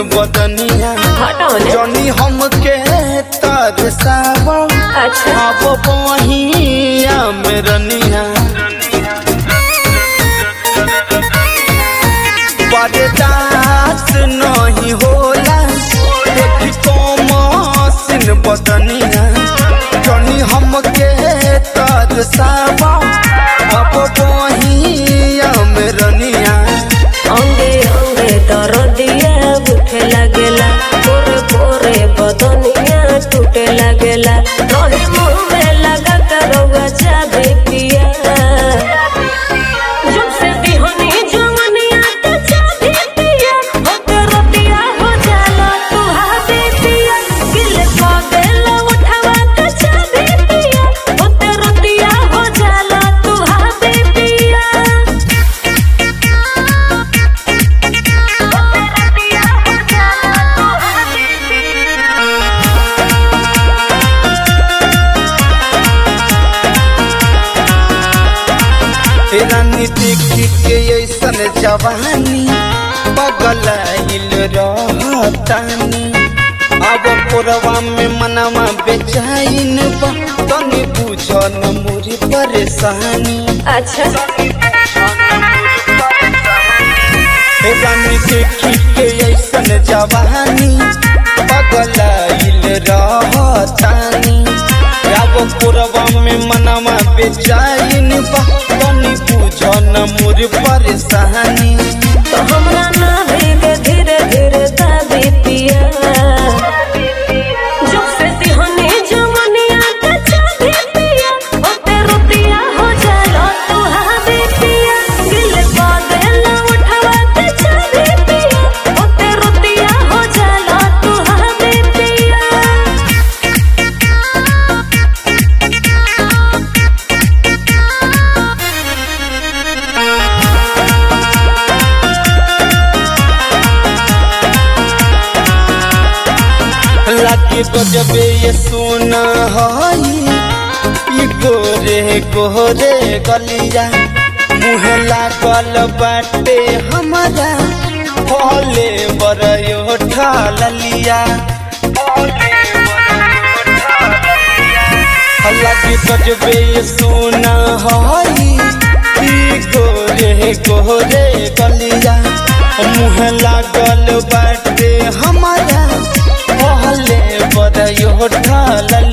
बदनिया जनी हमके तरसाव अब बहिया में रनिया बर्दाश्त नहीं होला देखी तो मसिन बदनिया जनी हमके तरसाव अब बहिया में रनिया अंगे अंगे दर्दिया उठे लगेला पोरे पोरे बदनिया टूटे लगेला तोहे मुँह में लगा करोगा चाबी पिया जब से बिहनी जवनिया तो चाबी पिया होते रतिया हो जाला तू हाथी पिया गिल को देला उठावा तो चाबी पिया होते रतिया हो जाला तू हाथी पिया रानी देखी के ऐसन जवानी पगलाइल रहतानी अब कोरवा में मनवा बेचैन बा तनी बुझन मोरी परेशानी अच्छा रानी देखी के ऐसन जवानी पगलाइल रहतानी अब कोरवा में मनवा बेचैन बा तनी बुझन मोरी परेशानी तो हमरा ना भीगे धीरे धीरे दाबी पिया जब से तिहनी जवनिया के चाबी पिया होते रुतिया हो जाला तू हाथी पिया गिल को देला उठावा के चाबी पिया होते रुतिया हो जाला तू हाथी पिया लागी बजबे ये सोना हई ई गोरे गोरे गलिया मुँह लागल बाटे हमारा भले बरयो ठालिया लागी बजबे ये सोना हई ई गोरे गोरे गलिया मुँह लागल बाटे हमारा भले बरयो ठालिया